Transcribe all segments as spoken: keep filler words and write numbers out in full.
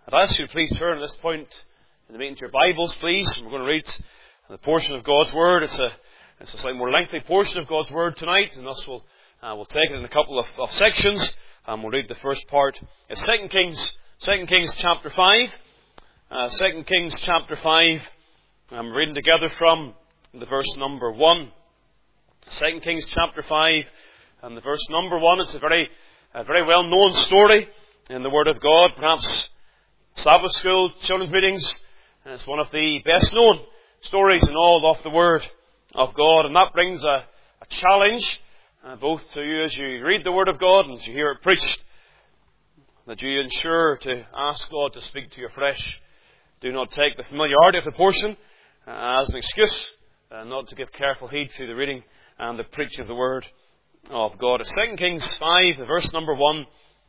I'd ask you to please turn at this point in the meeting to your Bibles, please. We're going to read the portion of God's Word. It's a, it's a slightly more lengthy portion of God's Word tonight, and thus we'll, uh, we'll take it in a couple of, of sections, and we'll read the first part. It's Second Kings, Second Kings chapter five. Uh, Second Kings chapter five. I'm reading together from the verse number one. Second Kings chapter five, and the verse number one. It's a very, a very well-known story in the Word of God. Perhaps Sabbath school, children's meetings, and it's one of the best-known stories in all of the Word of God. And that brings a, a challenge, uh, both to you as you read the Word of God and as you hear it preached, that you ensure to ask God to speak to you afresh. Do not take the familiarity of the portion uh, as an excuse, uh, not to give careful heed to the reading and the preaching of the Word of God. It's Second Kings five, verse number one,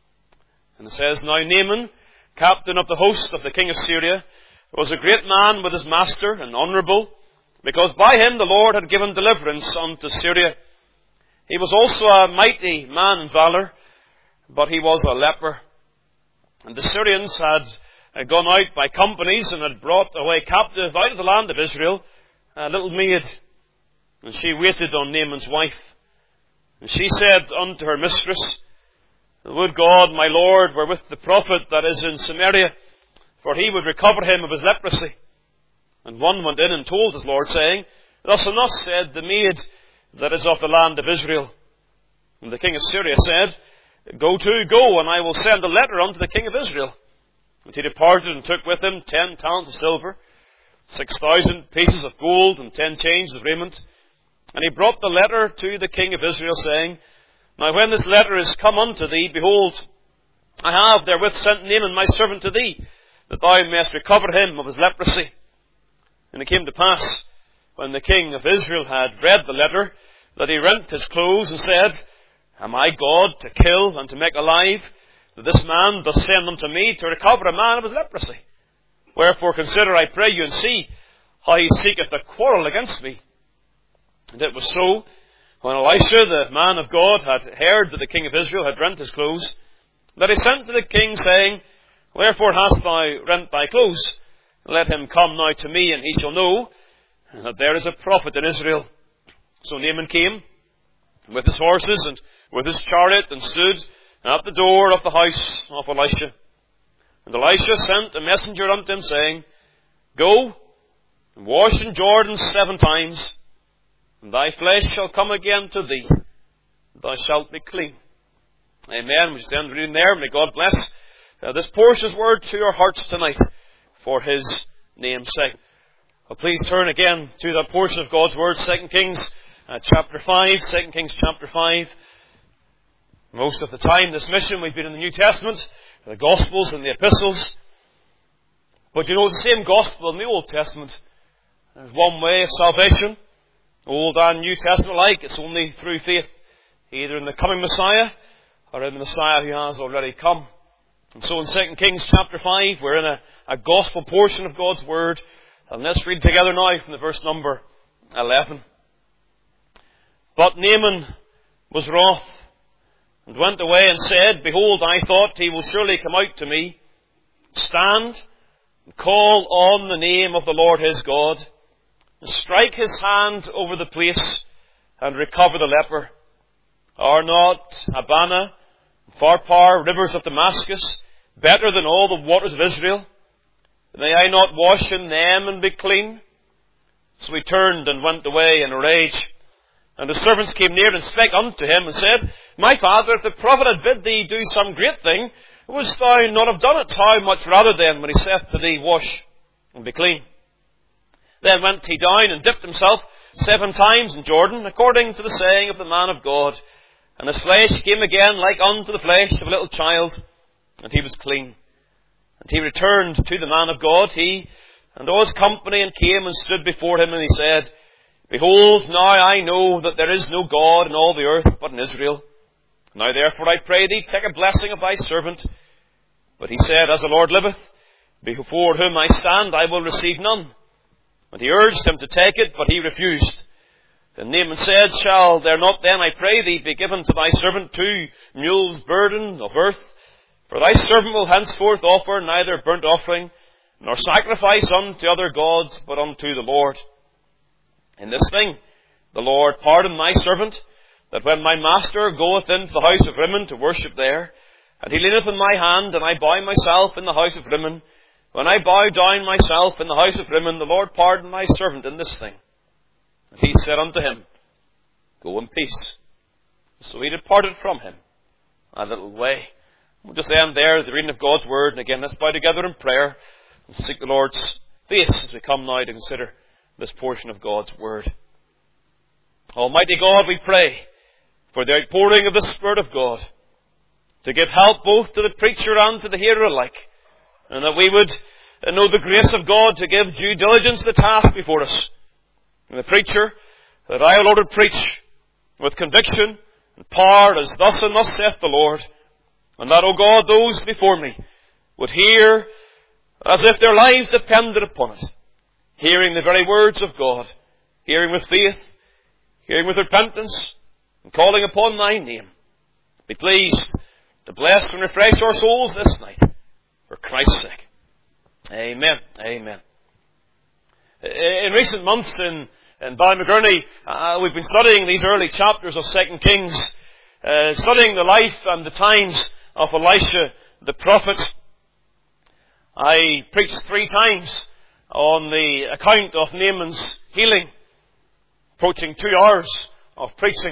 and it says, Now Naaman, captain of the host of the king of Syria, was a great man with his master and honourable, because by him the Lord had given deliverance unto Syria. He was also a mighty man in valour, but he was a leper. And the Syrians had gone out by companies and had brought away captive out of the land of Israel a little maid, and she waited on Naaman's wife. And she said unto her mistress, Would God, my Lord, were with the prophet that is in Samaria, for he would recover him of his leprosy. And one went in and told his Lord, saying, Thus and thus said the maid that is of the land of Israel. And the king of Syria said, Go to, go, and I will send a letter unto the king of Israel. And he departed and took with him ten talents of silver, six thousand pieces of gold, and ten changes of raiment. And he brought the letter to the king of Israel, saying, Now when this letter is come unto thee, behold, I have therewith sent Naaman my servant to thee, that thou mayest recover him of his leprosy. And it came to pass, when the king of Israel had read the letter, that he rent his clothes and said, Am I God to kill and to make alive, that this man doth send unto me to recover a man of his leprosy? Wherefore consider, I pray you, and see how he seeketh a quarrel against me. And it was so, when Elisha, the man of God, had heard that the king of Israel had rent his clothes, that he sent to the king, saying, Wherefore hast thou rent thy clothes? Let him come now to me, and he shall know that there is a prophet in Israel. So Naaman came with his horses and with his chariot, and stood at the door of the house of Elisha. And Elisha sent a messenger unto him, saying, Go and wash in Jordan seven times, and thy flesh shall come again to thee, and thou shalt be clean. Amen. We stand reading there. May God bless uh, this portion's word to your hearts tonight, for his name's sake. Well, please turn again to that portion of God's word, Second Kings uh, chapter five. Second Kings chapter five. Most of the time, this mission, we've been in the New Testament, the Gospels and the Epistles. But you know, it's the same Gospel in the Old Testament. There's one way of salvation, Old and New Testament alike. It's only through faith, either in the coming Messiah or in the Messiah who has already come. And so in Second Kings chapter five, we're in a, a Gospel portion of God's Word. And let's read together now from the verse number eleven. But Naaman was wroth, and went away and said, Behold, I thought he will surely come out to me. Stand and call on the name of the Lord his God, and strike his hand over the place, and recover the leper. Are not Abana and Pharpar, rivers of Damascus, better than all the waters of Israel? May I not wash in them and be clean? So he turned and went away in a rage. And his servants came near and spake unto him, and said, My father, if the prophet had bid thee do some great thing, wouldst thou not have done it? How much rather then, when he saith to thee, Wash and be clean? Then went he down and dipped himself seven times in Jordan, according to the saying of the man of God. And his flesh came again like unto the flesh of a little child, and he was clean. And he returned to the man of God, he and all his company, and came and stood before him, and he said, Behold, now I know that there is no God in all the earth but in Israel. Now therefore I pray thee, take a blessing of thy servant. But he said, As the Lord liveth, before whom I stand, I will receive none. And he urged him to take it, but he refused. Then Naaman said, Shall there not then, I pray thee, be given to thy servant two mules' burden of earth, For thy servant will henceforth offer neither burnt offering, nor sacrifice unto other gods, but unto the Lord. In this thing, the Lord pardon thy servant, that when my master goeth into the house of Rimmon to worship there, and he leaneth on my hand, and I bow myself in the house of Rimmon, when I bow down myself in the house of Rimmon, the Lord pardon thy servant in this thing. And he said unto him, Go in peace. So he departed from him a little way. We'll just end there, the reading of God's Word. And again, let's bow together in prayer and seek the Lord's face as we come now to consider this portion of God's Word. Almighty God, we pray for the outpouring of the Spirit of God to give help both to the preacher and to the hearer alike, and that we would know the grace of God to give due diligence to the task before us. And the preacher, that I, O Lord, would preach with conviction and power as thus and thus saith the Lord, and that, O God, those before me would hear as if their lives depended upon it, hearing the very words of God, hearing with faith, hearing with repentance, and calling upon thy name. Be pleased to bless and refresh our souls this night, for Christ's sake. Amen. Amen. In recent months in, in Ballymcgurney, uh, we've been studying these early chapters of Second Kings, uh, studying the life and the times of Elisha the prophet. I preached three times on the account of Naaman's healing, approaching two hours of preaching.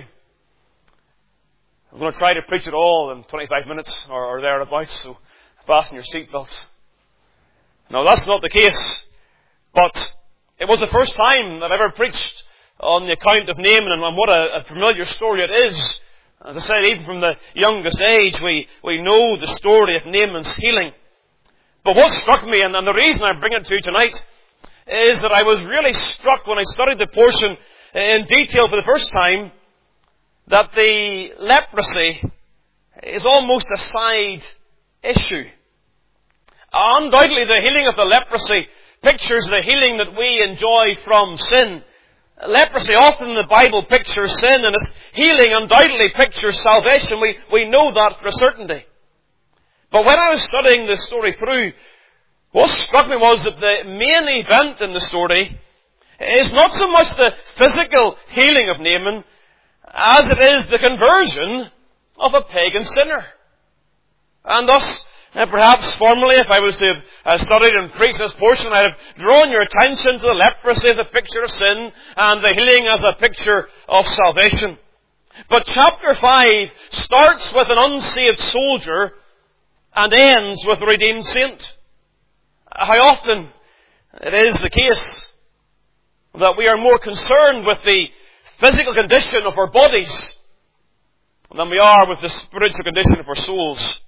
I'm going to try to preach it all in twenty-five minutes or, or thereabouts, so fasten your seatbelts. Now, that's not the case, but it was the first time that I ever preached on the account of Naaman, and what a, a familiar story it is. As I said, even from the youngest age, we, we know the story of Naaman's healing. But what struck me, and, and the reason I bring it to you tonight, is that I was really struck when I studied the portion in detail for the first time, that the leprosy is almost a side issue. Undoubtedly, the healing of the leprosy pictures the healing that we enjoy from sin. Leprosy often in the Bible pictures sin, and its healing undoubtedly pictures salvation. We, we know that for a certainty. But when I was studying this story through, what struck me was that the main event in the story is not so much the physical healing of Naaman as it is the conversion of a pagan sinner. And thus, uh, perhaps formerly, if I was to have uh, studied and preached this portion, I'd have drawn your attention to the leprosy as a picture of sin and the healing as a picture of salvation. But chapter five starts with an unsaved soldier and ends with a redeemed saint. How often it is the case that we are more concerned with the physical condition of our bodies than we are with the spiritual condition of our souls.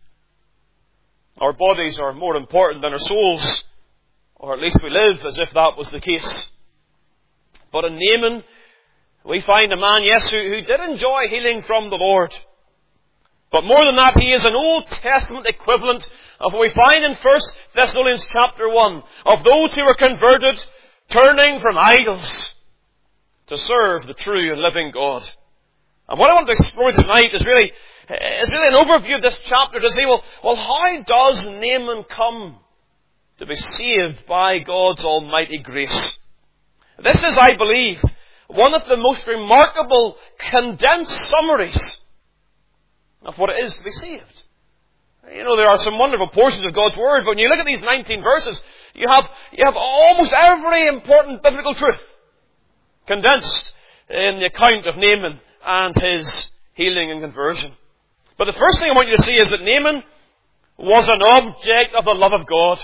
Our bodies are more important than our souls, or at least we live as if that was the case. But in Naaman, we find a man, yes, who, who did enjoy healing from the Lord. But more than that, he is an Old Testament equivalent of what we find in First Thessalonians chapter one, of those who were converted, turning from idols to serve the true and living God. And what I want to explore tonight is really, is really an overview of this chapter to see, well, well, how does Naaman come to be saved by God's almighty grace? This is, I believe, one of the most remarkable condensed summaries of what it is to be saved. You know, there are some wonderful portions of God's Word, but when you look at these nineteen verses, you have, you have almost every important biblical truth condensed in the account of Naaman and his healing and conversion. But the first thing I want you to see is that Naaman was an object of the love of God.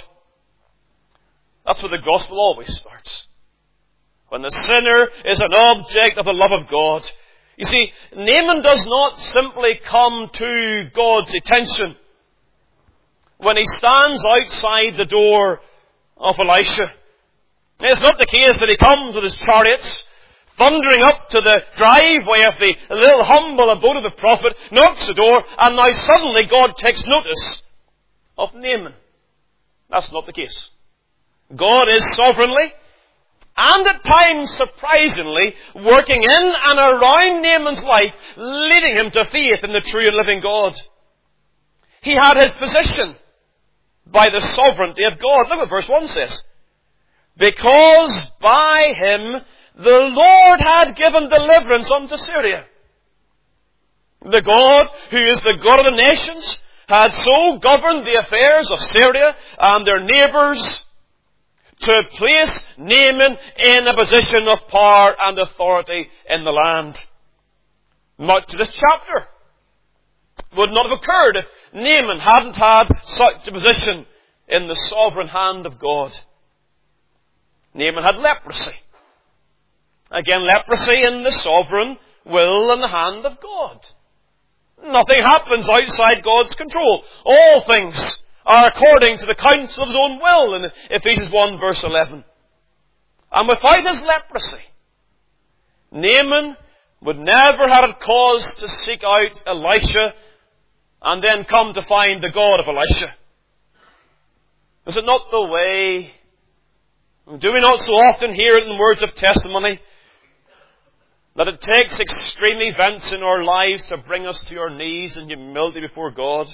That's where the gospel always starts. When the sinner is an object of the love of God. You see, Naaman does not simply come to God's attention when he stands outside the door of Elisha. It's not the case that he comes with his chariots, thundering up to the driveway of the little humble abode of the prophet, knocks the door, and now suddenly God takes notice of Naaman. That's not the case. God is sovereignly, and at times surprisingly, working in and around Naaman's life, leading him to faith in the true and living God. He had his position by the sovereignty of God. Look what verse one says. Because by him the Lord had given deliverance unto Syria. The God who is the God of the nations had so governed the affairs of Syria and their neighbours to place Naaman in a position of power and authority in the land. Much of this chapter would not have occurred if Naaman hadn't had such a position in the sovereign hand of God. Naaman had leprosy. Again, leprosy in the sovereign will and the hand of God. Nothing happens outside God's control. All things are according to the counsel of his own will in Ephesians one verse eleven. And without his leprosy, Naaman would never have had cause to seek out Elisha and then come to find the God of Elisha. Is it not the way? Do we not so often hear it in words of testimony that it takes extreme events in our lives to bring us to our knees in humility before God?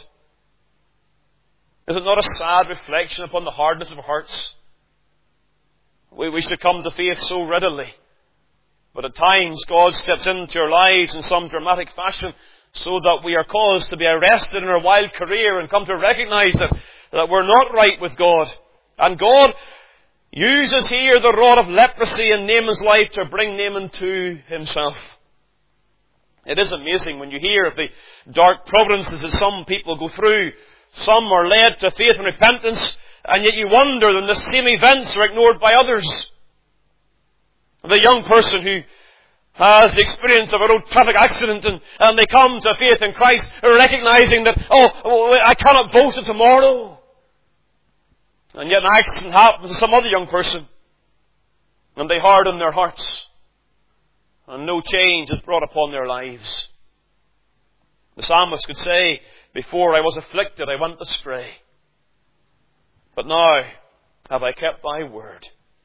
Is it not a sad reflection upon the hardness of our hearts? We, we should come to faith so readily. But at times God steps into our lives in some dramatic fashion so that we are caused to be arrested in our wild career and come to recognize that, that we're not right with God. And God uses here the rod of leprosy in Naaman's life to bring Naaman to himself. It is amazing when you hear of the dark providences that some people go through. Some are led to faith and repentance, and yet you wonder when the same events are ignored by others. The young person who has the experience of a road traffic accident and, and they come to faith in Christ, recognizing that, oh, I cannot boast of tomorrow. And yet an accident happens to some other young person, and they harden their hearts, and no change is brought upon their lives. The psalmist could say, before I was afflicted, I went astray. But now have I kept thy word.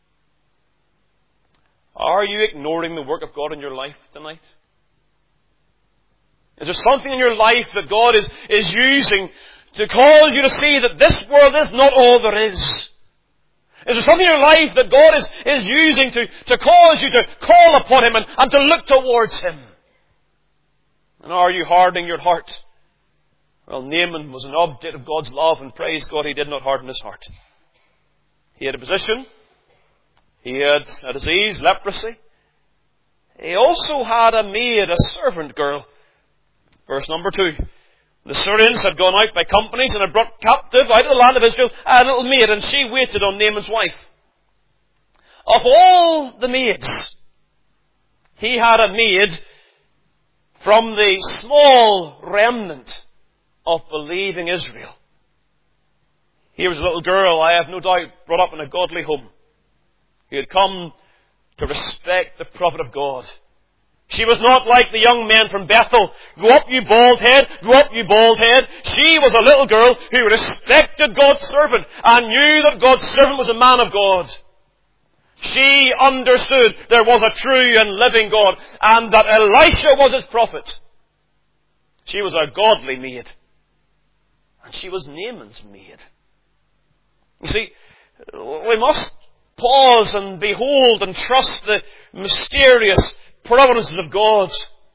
Are you ignoring the work of God in your life tonight? Is there something in your life that God is, is using to cause you to see that this world is not all there is? Is there something in your life that God is, is using to, to cause you to call upon Him and, and to look towards Him? And are you hardening your heart? Well, Naaman was an object of God's love, and praise God, he did not harden his heart. He had a position. He had a disease, leprosy. He also had a maid, a servant girl. Verse number two. The Syrians had gone out by companies and had brought captive out of the land of Israel a little maid, and she waited on Naaman's wife. Of all the maids, he had a maid from the small remnant of believing Israel. Here was a little girl, I have no doubt, brought up in a godly home. He had come to respect the prophet of God. She was not like the young men from Bethel. Go up, you bald head. Go up, you bald head. She was a little girl who respected God's servant and knew that God's servant was a man of God. She understood there was a true and living God and that Elisha was his prophet. She was a godly maid. And she was Naaman's maid. You see, we must pause and behold and trust the mysterious providences of God.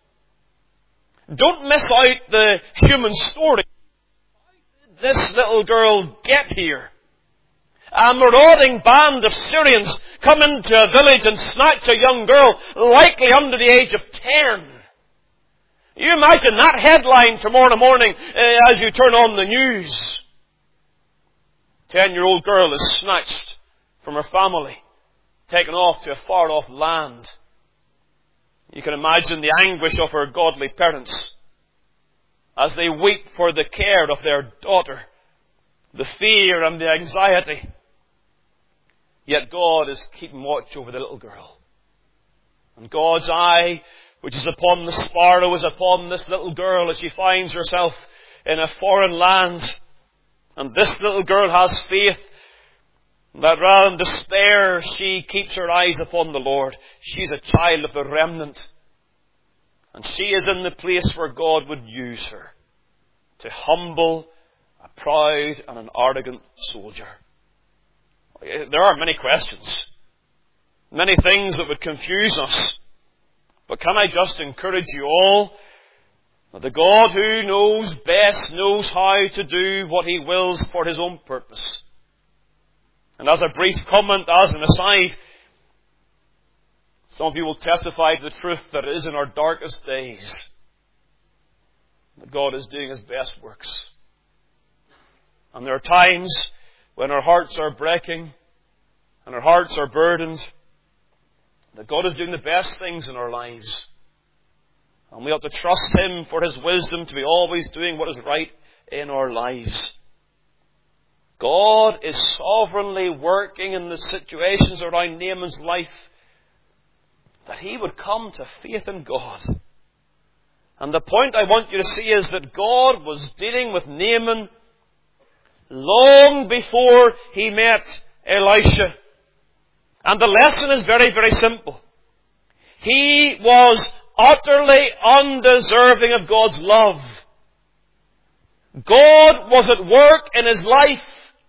Don't miss out the human story. How did this little girl get here? A marauding band of Syrians come into a village and snatch a young girl, likely under the age of ten. You imagine that headline tomorrow morning uh, as you turn on the news. Ten-year-old girl is snatched from her family, taken off to a far-off land. You can imagine the anguish of her godly parents as they weep for the care of their daughter, the fear and the anxiety. Yet God is keeping watch over the little girl. And God's eye, which is upon the sparrow, is upon this little girl as she finds herself in a foreign land. And this little girl has faith that rather than despair, she keeps her eyes upon the Lord. She's a child of the remnant. And she is in the place where God would use her to humble a proud and an arrogant soldier? There are many questions, many things that would confuse us. But can I just encourage you all that the God who knows best knows how to do what He wills for His own purpose. And as a brief comment, as an aside, some of you will testify to the truth that it is in our darkest days that God is doing His best works. And there are times when our hearts are breaking and our hearts are burdened, that God is doing the best things in our lives. And we ought to trust Him for His wisdom to be always doing what is right in our lives. God is sovereignly working in the situations around Naaman's life that he would come to faith in God. And the point I want you to see is that God was dealing with Naaman long before he met Elisha. And the lesson is very, very simple. He was utterly undeserving of God's love. God was at work in his life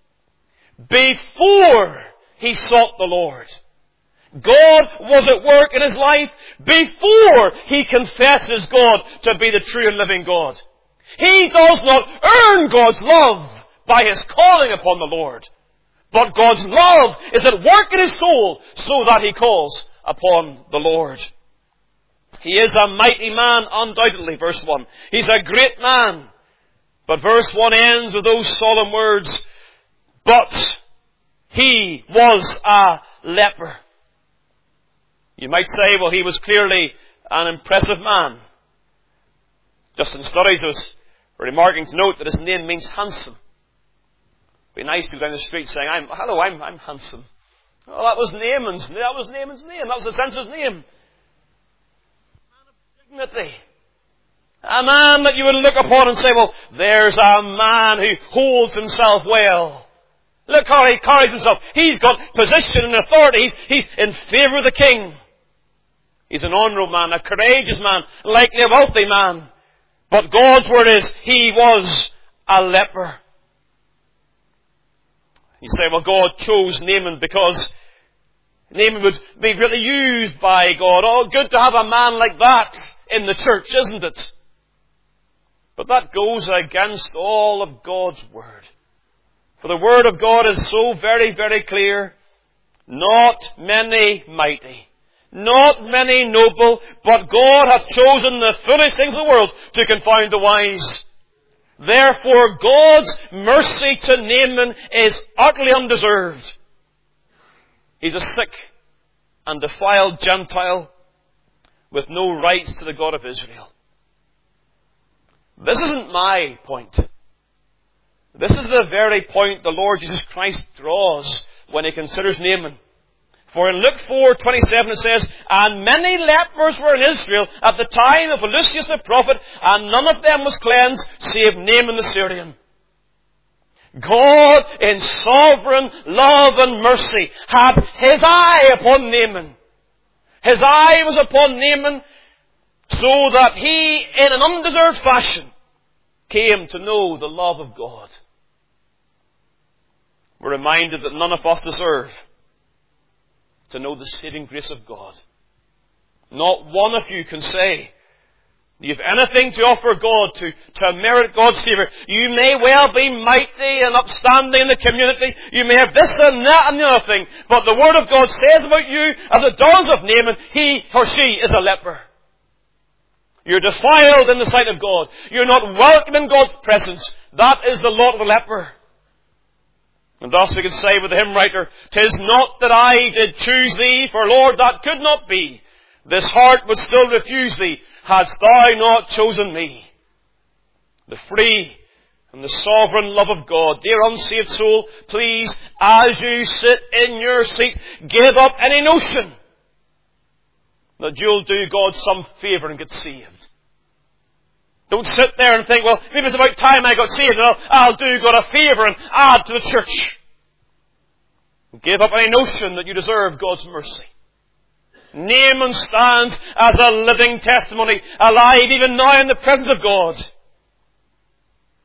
before he sought the Lord. God was at work in his life before he confesses God to be the true and living God. He does not earn God's love by his calling upon the Lord. But God's love is at work in his soul so that he calls upon the Lord. He is a mighty man, undoubtedly, verse one. He's a great man. But verse one ends with those solemn words, but he was a leper. You might say, well, he was clearly an impressive man. Just in studies, I was remarking to note that his name means handsome. It'd be nice to go down the street saying, I'm, hello, I'm, I'm handsome. Well, that was Naaman's, that was Naaman's name. That was the sense of his name. A man of dignity. A man that you would look upon and say, well, there's a man who holds himself well. Look how he carries himself. He's got position and authority. He's, he's in favour of the king. He's an honourable man, a courageous man, likely a wealthy man. But God's word is, he was a leper. You say, well, God chose Naaman because Naaman would be really used by God. Oh, good to have a man like that in the church, isn't it? But that goes against all of God's word. For the word of God is so very, very clear. Not many mighty, not many noble, but God hath chosen the foolish things of the world to confound the wise. Therefore, God's mercy to Naaman is utterly undeserved. He's a sick and defiled Gentile with no rights to the God of Israel. This isn't my point. This is the very point the Lord Jesus Christ draws when he considers Naaman. For in Luke four twenty-seven it says, and many lepers were in Israel at the time of Lucius the prophet, and none of them was cleansed, save Naaman the Syrian. God, in sovereign love and mercy, had his eye upon Naaman. His eye was upon Naaman so that he, in an undeserved fashion, came to know the love of God. We're reminded that none of us deserve to know the saving grace of God. Not one of you can say you have anything to offer God to, to merit God's favour. You may well be mighty and upstanding in the community. You may have this and that and the other thing. But the Word of God says about you, as it does of Naaman, he or she is a leper. You're defiled in the sight of God. You're not welcome in God's presence. That is the lot of the leper. And thus we can say with the hymn writer, "'Tis not that I did choose thee, for Lord, that could not be. This heart would still refuse thee, hadst thou not chosen me." The free and the sovereign love of God. Dear unsaved soul, please, as you sit in your seat, give up any notion that you'll do God some favour and get saved. Don't sit there and think, well, maybe it's about time I got saved and I'll, I'll do God a favour and add to the church. Give up any notion that you deserve God's mercy. Naaman stands as a living testimony, alive even now in the presence of God.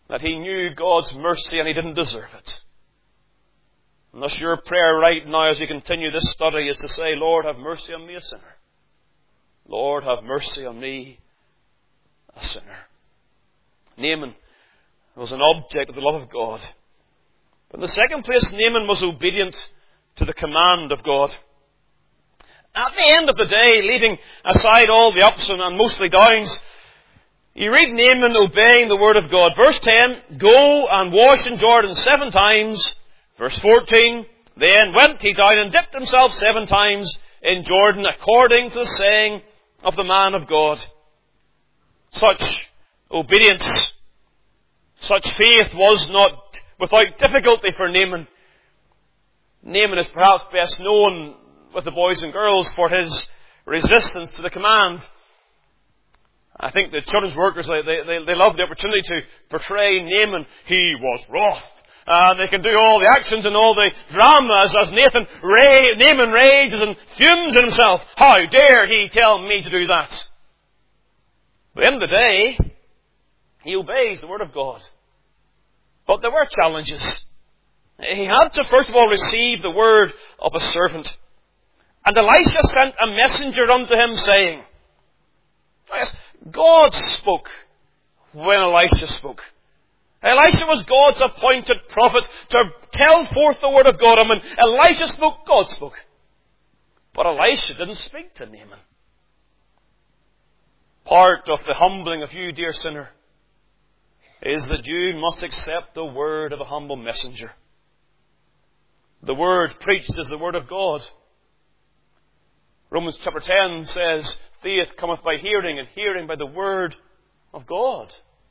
that he knew God's mercy and he didn't deserve it. And thus your prayer right now as you continue this study is to say, Lord, have mercy on me, a sinner. Lord, have mercy on me, a sinner. Naaman was an object of the love of God. But in the second place, Naaman was obedient to the command of God. At the end of the day, leaving aside all the ups and, and mostly downs, you read Naaman obeying the word of God. Verse ten, go and wash in Jordan seven times. Verse fourteen, then went he down and dipped himself seven times in Jordan, according to the saying of the man of God. Such obedience, such faith was not without difficulty for Naaman. Naaman is perhaps best known with the boys and girls for his resistance to the command. I think the children's workers, they, they, they love the opportunity to portray Naaman. He was wroth. And they can do all the actions and all the dramas as Nathan, Ray, Naaman rages and fumes in himself. How dare he tell me to do that? But at the end of the day, he obeys the word of God. But there were challenges. He had to first of all receive the word of a servant. And Elisha sent a messenger unto him saying, yes, God spoke when Elisha spoke. Elisha was God's appointed prophet to tell forth the word of God. And when Elisha spoke, God spoke. But Elisha didn't speak to Naaman. Part of the humbling of you, dear sinner, is that you must accept the word of a humble messenger. The word preached is the word of God. Romans chapter ten says, faith cometh by hearing, and hearing by the word of God.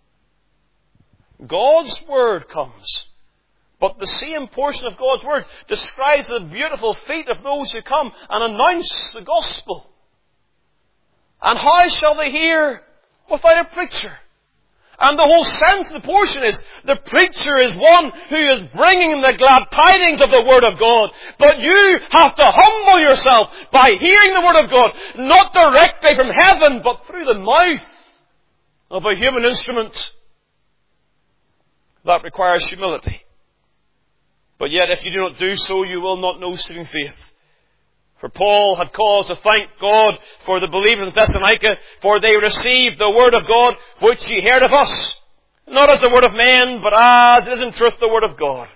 God's word comes. But the same portion of God's word describes the beautiful feet of those who come and announce the gospel. And how shall they hear without a preacher? And the whole sense of the portion is the preacher is one who is bringing the glad tidings of the word of God. But you have to humble yourself by hearing the word of God, not directly from heaven, but through the mouth of a human instrument. That requires humility. But yet if you do not do so, you will not know saving faith. For Paul had cause to thank God for the believers in Thessalonica, for they received the word of God, which ye heard of us, not as the word of men, but as it is in truth the word of God.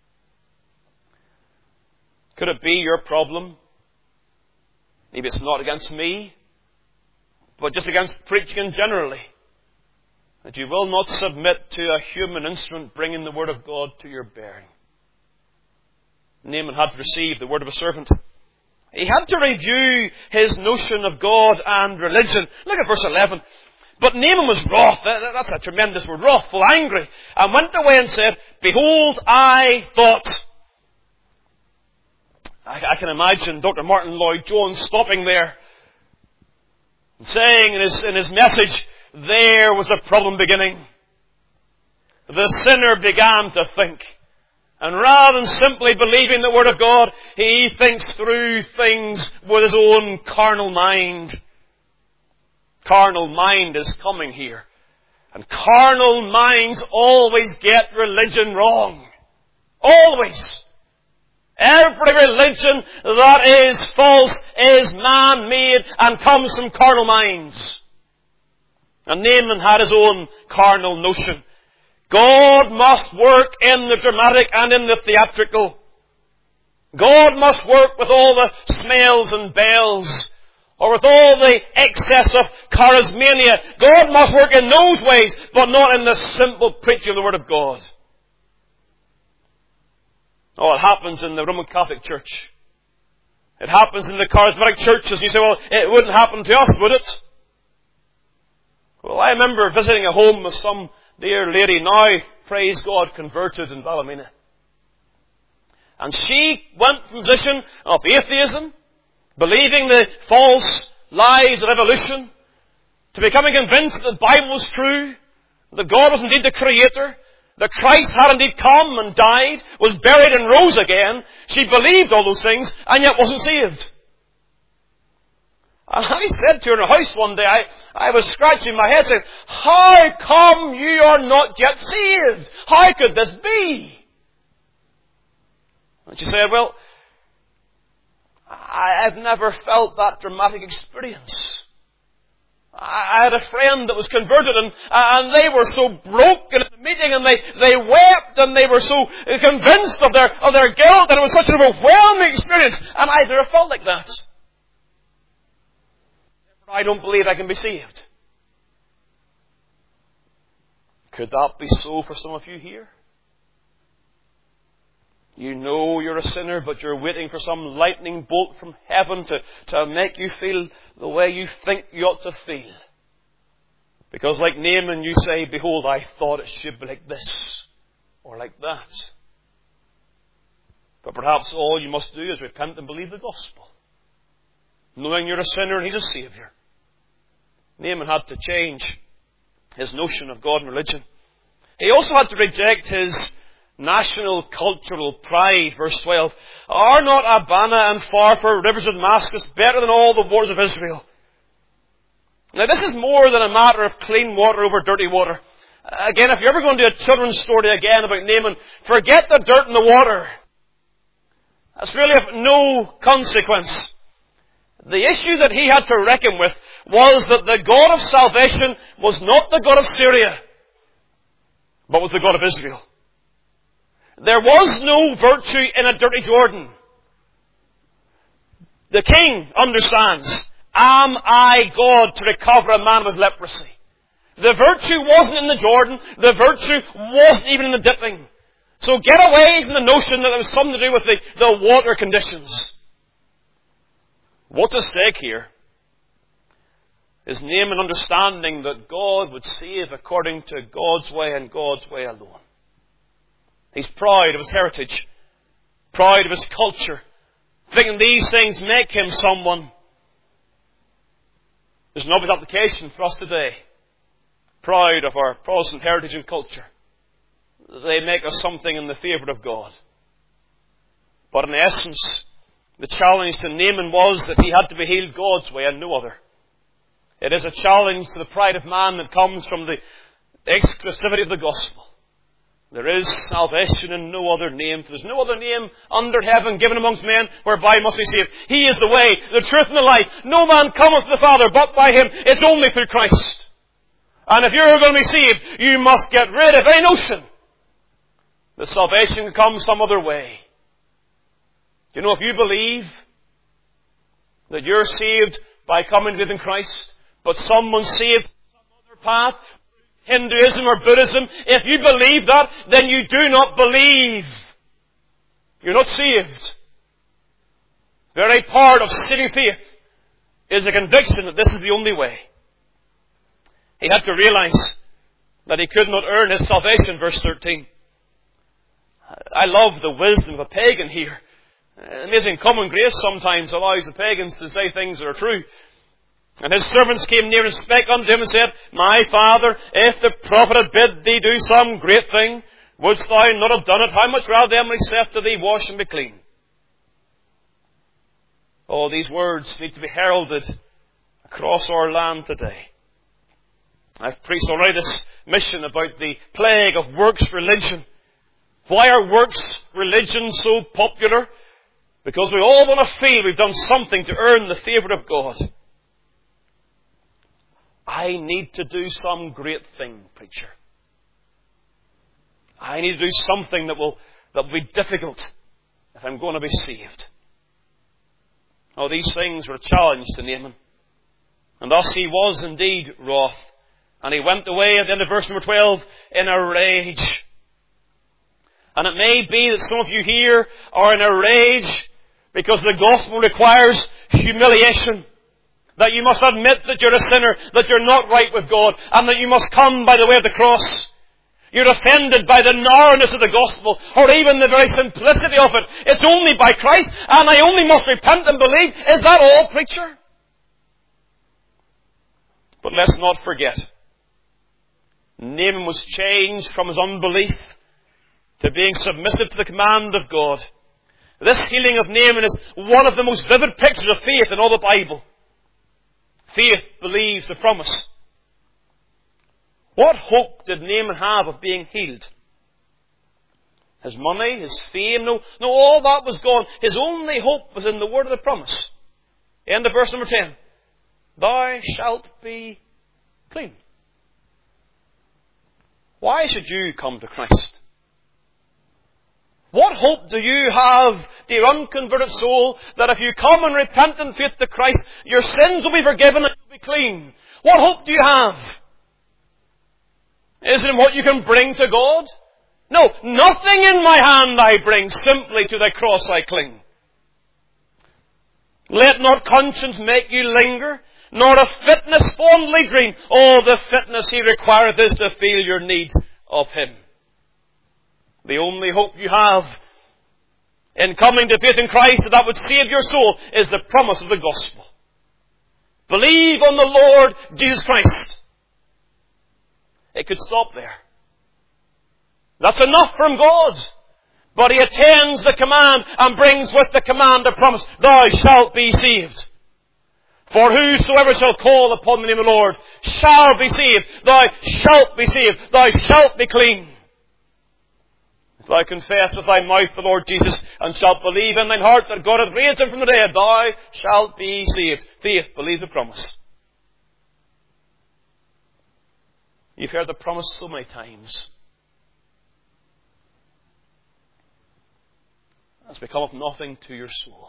Could it be your problem? Maybe it's not against me, but just against preaching generally, that you will not submit to a human instrument bringing the word of God to your bearing. Naaman had to receive the word of a servant. He had to review his notion of God and religion. Look at verse eleven. But Naaman was wroth. That's a tremendous word. Wrathful, angry. And went away and said, behold, I thought. I, I can imagine Doctor Martin Lloyd-Jones stopping there and saying in his, in his message, there was a problem beginning. The sinner began to think. And rather than simply believing the word of God, he thinks through things with his own carnal mind. Carnal mind is coming here. And carnal minds always get religion wrong. Always. Every religion that is false is man-made and comes from carnal minds. And Naaman had his own carnal notion. God must work in the dramatic and in the theatrical. God must work with all the smells and bells, or with all the excess of charismania. God must work in those ways, but not in the simple preaching of the Word of God. Oh, it happens in the Roman Catholic Church. It happens in the charismatic churches. You say, well, it wouldn't happen to us, would it? Well, I remember visiting a home of some dear lady, now, praise God, converted in Ballymena. And she went from a position of atheism, believing the false lies of evolution, to becoming convinced that the Bible was true, that God was indeed the Creator, that Christ had indeed come and died, was buried and rose again. She believed all those things, and yet wasn't saved. And I said to her in her house one day, I, I was scratching my head saying, how come you are not yet saved? How could this be? And she said, well, I, I've never felt that dramatic experience. I had a friend that was converted, and, and they were so broken at the meeting, and they, they wept, and they were so convinced of their, of their guilt, and it was such an overwhelming experience, and I've never felt like that. I don't believe I can be saved. Could that be so for some of you here? You know you're a sinner, but you're waiting for some lightning bolt from heaven to, to make you feel the way you think you ought to feel. Because like Naaman, you say, behold, I thought it should be like this, or like that. But perhaps all you must do is repent and believe the gospel, knowing you're a sinner and He's a Saviour. Naaman had to change his notion of God and religion. He also had to reject his national cultural pride. Verse twelve. Are not Abana and Pharpar, rivers of Damascus, better than all the waters of Israel? Now this is more than a matter of clean water over dirty water. Again, if you're ever going to do a children's story again about Naaman, forget the dirt and the water. That's really of no consequence. The issue that he had to reckon with was that the God of salvation was not the God of Syria, but was the God of Israel. There was no virtue in a dirty Jordan. The king understands, am I God to recover a man with leprosy? The virtue wasn't in the Jordan. The virtue wasn't even in the dipping. So get away from the notion that it was something to do with the, the water conditions. What's at stake here is Naaman understanding that God would save according to God's way and God's way alone. He's proud of his heritage, proud of his culture, thinking these things make him someone. There's an obvious application for us today. Proud of our Protestant heritage and culture. They make us something in the favour of God. But in essence, the challenge to Naaman was that he had to be healed God's way and no other. It is a challenge to the pride of man that comes from the exclusivity of the gospel. There is salvation in no other name. For there's no other name under heaven given amongst men whereby you must be saved. He is the way, the truth, and the life. No man cometh to the Father but by Him. It's only through Christ. And if you're going to be saved, you must get rid of any notion that salvation can come some other way. Do you know, if you believe that you're saved by coming to faith in Christ, but someone saved some other path, Hinduism or Buddhism, if you believe that, then you do not believe. You're not saved. Very part of saving faith is a conviction that this is the only way. He had to realize that he could not earn his salvation, verse thirteen. I love the wisdom of a pagan here. Amazing common grace sometimes allows the pagans to say things that are true. And his servants came near and spake unto him and said, My father, if the prophet had bid thee do some great thing, wouldst thou not have done it? How much rather then when he saith to thee, Wash and be clean? Oh, these words need to be heralded across our land today. I've preached already this mission about the plague of works religion. Why are works religion so popular? Because we all want to feel we've done something to earn the favour of God. I need to do some great thing, preacher. I need to do something that will, that will be difficult if I'm going to be saved. Oh, these things were a challenge to Naaman. And thus he was indeed wroth. And he went away at the end of verse number twelve in a rage. And it may be that some of you here are in a rage because the gospel requires humiliation. That you must admit that you're a sinner, that you're not right with God, and that you must come by the way of the cross. You're offended by the narrowness of the gospel, or even the very simplicity of it. It's only by Christ, and I only must repent and believe. Is that all, preacher? But let's not forget, Naaman was changed from his unbelief to being submissive to the command of God. This healing of Naaman is one of the most vivid pictures of faith in all the Bible. Faith believes the promise. What hope did Naaman have of being healed? His money, his fame, no, no, all that was gone. His only hope was in the word of the promise. End of verse number ten. Thou shalt be clean. Why should you come to Christ? What hope do you have, dear unconverted soul, that if you come and repent in faith to Christ, your sins will be forgiven and you'll be clean? What hope do you have? Is it in what you can bring to God? No, nothing in my hand I bring, simply to thy cross I cling. Let not conscience make you linger, nor a fitness fondly dream. All the fitness he requireth is to feel your need of him. The only hope you have in coming to faith in Christ that would save your soul is the promise of the gospel. Believe on the Lord Jesus Christ. It could stop there. That's enough from God. But he attends the command and brings with the command a promise. Thou shalt be saved. For whosoever shall call upon the name of the Lord shall be saved. Thou shalt be saved. Thou shalt be clean. If thou confess with thy mouth the Lord Jesus and shalt believe in thine heart that God hath raised him from the dead, thou shalt be saved. Faith believes the promise. You've heard the promise so many times. It's become of nothing to your soul.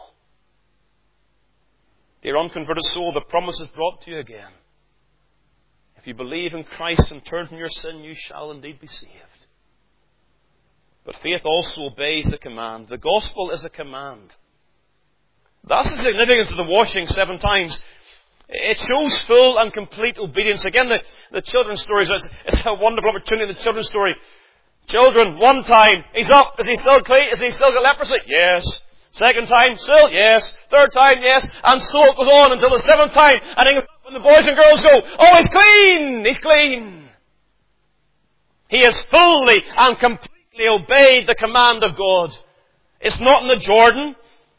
Dear unconverted soul, the promise is brought to you again. If you believe in Christ and turn from your sin, you shall indeed be saved. But faith also obeys the command. The gospel is a command. That's the significance of the washing seven times. It shows full and complete obedience. Again, the, the children's stories, it's, it's a wonderful opportunity in the children's story. Children, one time, he's up. Is he still clean? Is he still got leprosy? Yes. Second time, still? Yes. Third time, yes. And so it goes on until the seventh time. And then when the boys and girls go, oh, he's clean! He's clean! He has fully and completely obeyed the command of God. It's not in the Jordan.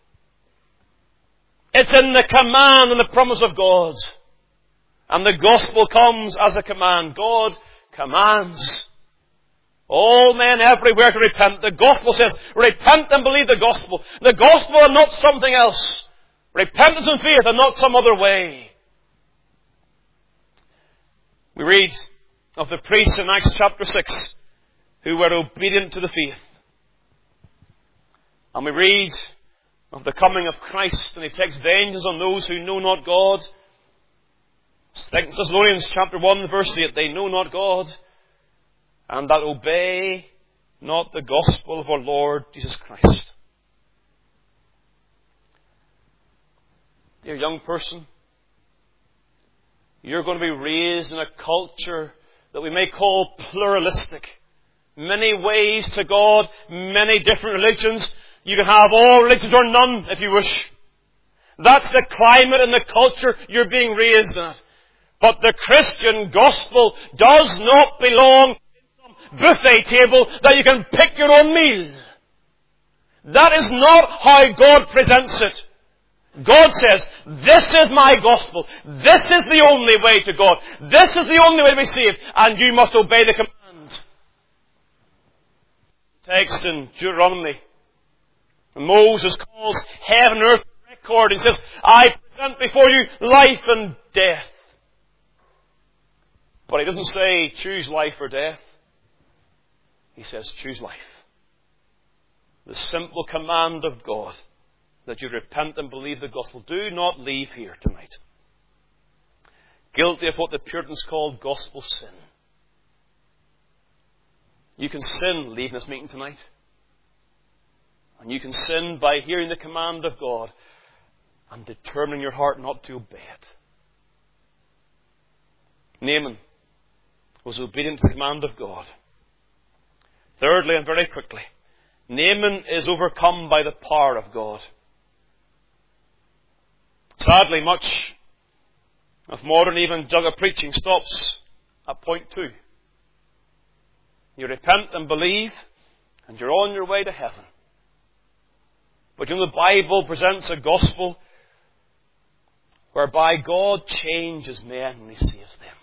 It's in the command and the promise of God. And the gospel comes as a command. God commands all men everywhere to repent. The gospel says, repent and believe the gospel. The gospel and not something else. Repentance and faith and not some other way. We read of the priests in Acts chapter six who were obedient to the faith. And we read of the coming of Christ, and he takes vengeance on those who know not God. Second Thessalonians chapter one verse eight, they know not God, and that obey not the gospel of our Lord Jesus Christ. Dear young person, you're going to be raised in a culture that we may call pluralistic. Many ways to God, many different religions. You can have all religions or none if you wish. That's the climate and the culture you're being raised in. But the Christian gospel does not belong in some buffet table that you can pick your own meal. That is not how God presents it. God says, this is my gospel. This is the only way to God. This is the only way to be saved. And you must obey the command. Text in Deuteronomy. Moses calls heaven and earth to record. He says, I present before you life and death. But he doesn't say choose life or death. He says choose life. The simple command of God that you repent and believe the gospel. Do not leave here tonight guilty of what the Puritans called gospel sin. You can sin leaving this meeting tonight. And you can sin by hearing the command of God and determining your heart not to obey it. Naaman was obedient to the command of God. Thirdly, and very quickly, Naaman is overcome by the power of God. Sadly, much of modern evangelical preaching stops at point two. You repent and believe, and you're on your way to heaven. But you know, the Bible presents a gospel whereby God changes men when He saves them.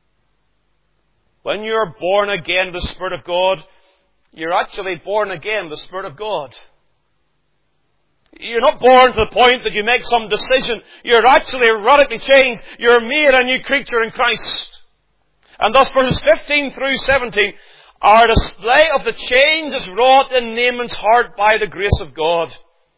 When you're born again of the Spirit of God, you're actually born again of the Spirit of God. You're not born to the point that you make some decision. You're actually radically changed. You're made a new creature in Christ. And thus verses fifteen through seventeen are a display of the changes wrought in Naaman's heart by the grace of God.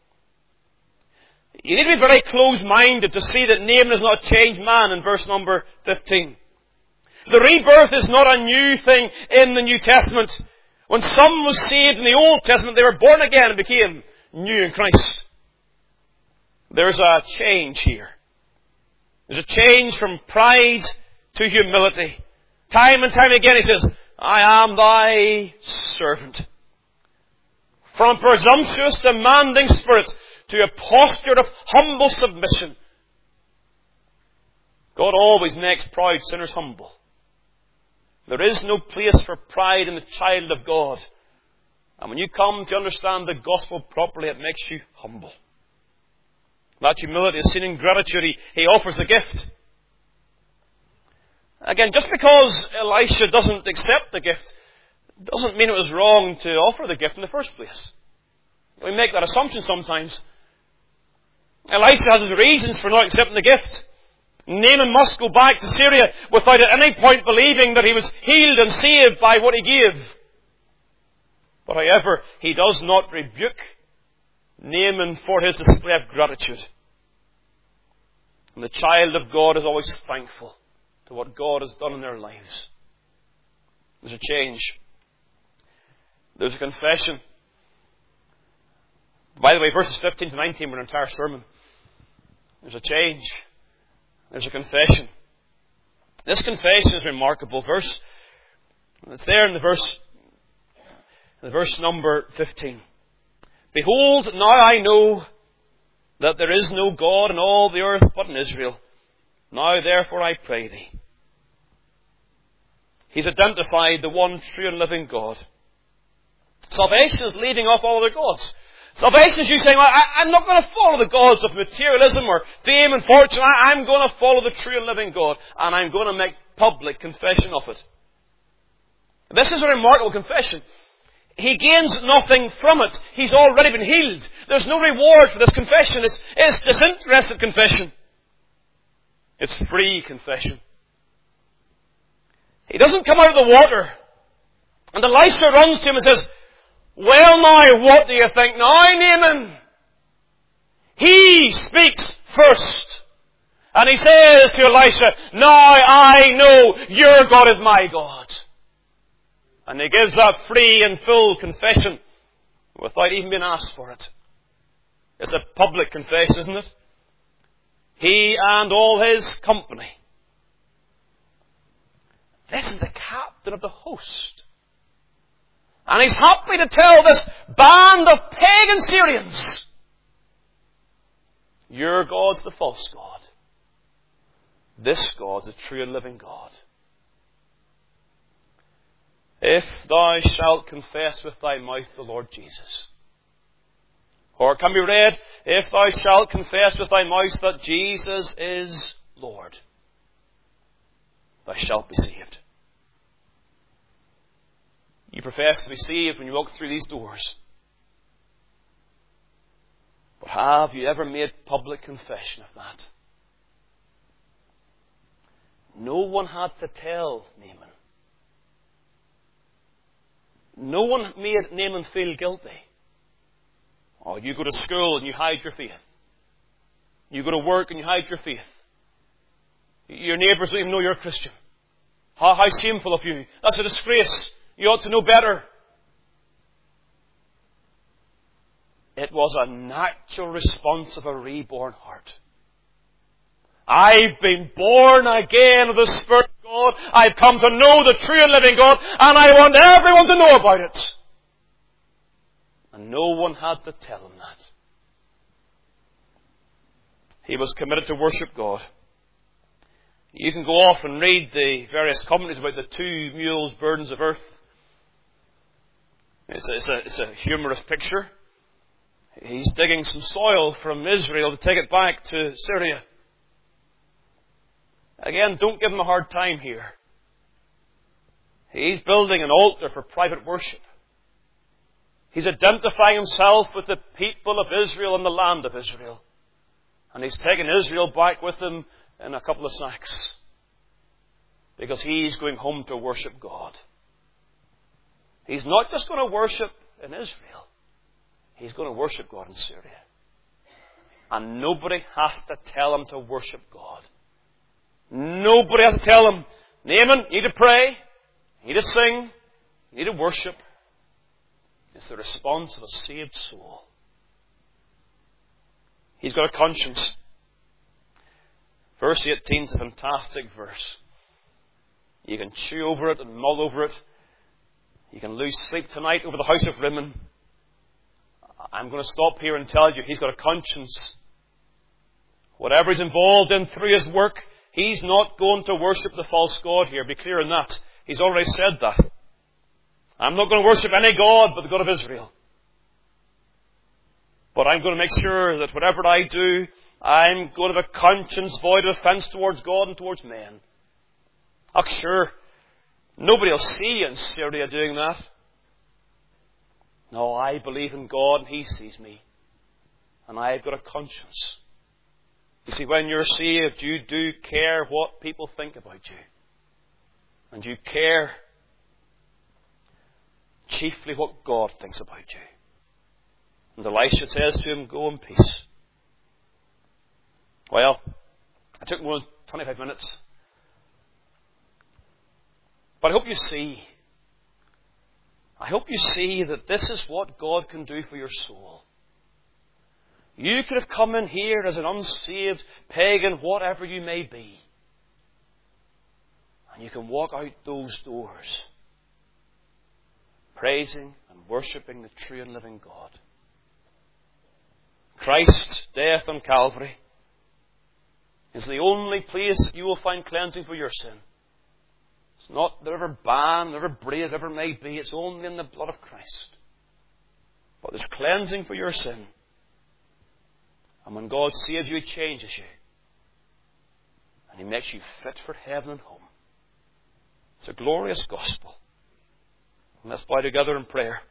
You need to be very close-minded to see that Naaman is not a changed man in verse number fifteen. The rebirth is not a new thing in the New Testament. When someone was saved in the Old Testament, they were born again and became new in Christ. There's a change here. There's a change from pride to humility. Time and time again he says, I am thy servant. From presumptuous, demanding spirit to a posture of humble submission. God always makes proud sinners humble. There is no place for pride in the child of God. And when you come to understand the gospel properly, it makes you humble. That humility is seen in gratitude. He, he offers the gift. Again, just because Elisha doesn't accept the gift, doesn't mean it was wrong to offer the gift in the first place. We make that assumption sometimes. Elisha has his reasons for not accepting the gift. Naaman must go back to Syria without at any point believing that he was healed and saved by what he gave. But however, he does not rebuke Naaman for his display of gratitude. And the child of God is always thankful to what God has done in their lives. There's a change. There's a confession. By the way, verses fifteen to nineteen were an entire sermon. There's a change. There's a confession. This confession is a remarkable verse. It's there in the verse, in the verse number fifteen. Behold, now I know that there is no God in all the earth but in Israel. Now therefore I pray thee. He's identified the one true and living God. Salvation is leaving off all other gods. Salvation is you saying, well, I, I'm not going to follow the gods of materialism or fame and fortune. I, I'm going to follow the true and living God. And I'm going to make public confession of it. This is a remarkable confession. He gains nothing from it. He's already been healed. There's no reward for this confession. It's, it's disinterested confession. It's free confession. He doesn't come out of the water. And Elisha runs to him and says, well now, what do you think now, Naaman? He speaks first. And he says to Elisha, now I know your God is my God. And he gives that free and full confession without even being asked for it. It's a public confession, isn't it? He and all his company. This is the captain of the host. And he's happy to tell this band of pagan Syrians, your God's the false God. This God's a true and living God. If thou shalt confess with thy mouth the Lord Jesus. Or it can be read, if thou shalt confess with thy mouth that Jesus is Lord, thou shalt be saved. You profess to be saved when you walk through these doors. But have you ever made public confession of that? No one had to tell Naaman. No one made Naaman feel guilty. Oh, you go to school and you hide your faith. You go to work and you hide your faith. Your neighbours don't even know you're a Christian. How, how shameful of you. That's a disgrace. You ought to know better. It was a natural response of a reborn heart. I've been born again of the Spirit of God. I've come to know the true and living God, and I want everyone to know about it. And no one had to tell him that. He was committed to worship God. You can go off and read the various commentaries about the two mules' burdens of earth. It's a, it's a, it's a humorous picture. He's digging some soil from Israel to take it back to Syria. Again, don't give him a hard time here. He's building an altar for private worship. He's identifying himself with the people of Israel and the land of Israel. And he's taking Israel back with him in a couple of sacks. Because he's going home to worship God. He's not just going to worship in Israel. He's going to worship God in Syria. And nobody has to tell him to worship God. Nobody has to tell him, Naaman, you need to pray, you need to sing, you need to worship. It's the response of a saved soul. He's got a conscience. Verse eighteen is a fantastic verse. You can chew over it and mull over it. You can lose sleep tonight over the house of Rimmon. I'm going to stop here and tell you, he's got a conscience. Whatever he's involved in through his work, he's not going to worship the false god here. Be clear in that. He's already said that. I'm not going to worship any god but the God of Israel. But I'm going to make sure that whatever I do, I'm going to have a conscience void of offence towards God and towards men. Oh, sure, nobody will see you in Syria doing that. No, I believe in God and He sees me. And I've got a conscience. You see, when you're saved, you do care what people think about you. And you care chiefly what God thinks about you. And Elisha says to him, go in peace. Well, it took more than twenty-five minutes. But I hope you see, I hope you see that this is what God can do for your soul. You could have come in here as an unsaved pagan, whatever you may be. And you can walk out those doors praising and worshipping the true and living God. Christ's death on Calvary is the only place that you will find cleansing for your sin. It's not the river Ban, the river Bray, whatever it may be. It's only in the blood of Christ. But there's cleansing for your sin. And when God saves you, He changes you. And He makes you fit for heaven and home. It's a glorious gospel. And let's bow together in prayer.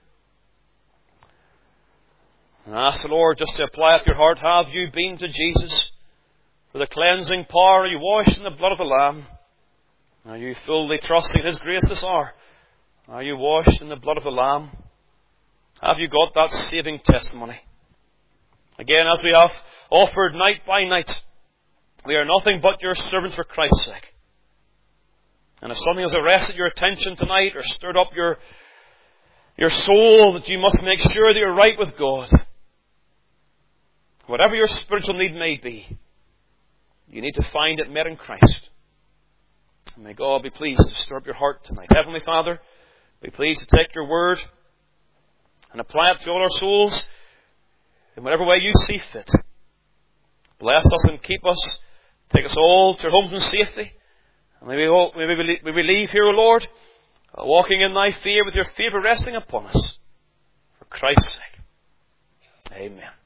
And ask the Lord just to apply it to your heart. Have you been to Jesus for the cleansing power? Are you washed in the blood of the Lamb? Are you fully trusting His grace this hour? Are you washed in the blood of the Lamb? Have you got that saving testimony? Again, as we have offered night by night, we are nothing but your servants for Christ's sake. And if something has arrested your attention tonight or stirred up your, your soul, that you must make sure that you're right with God, whatever your spiritual need may be, you need to find it met in Christ. And may God be pleased to stir up your heart tonight. Heavenly Father, be pleased to take your word and apply it to all our souls in whatever way you see fit. Bless us and keep us. Take us all to our homes in safety. And may we, all, may we, may we leave here, O Lord, walking in thy fear with your favour resting upon us. For Christ's sake. Amen.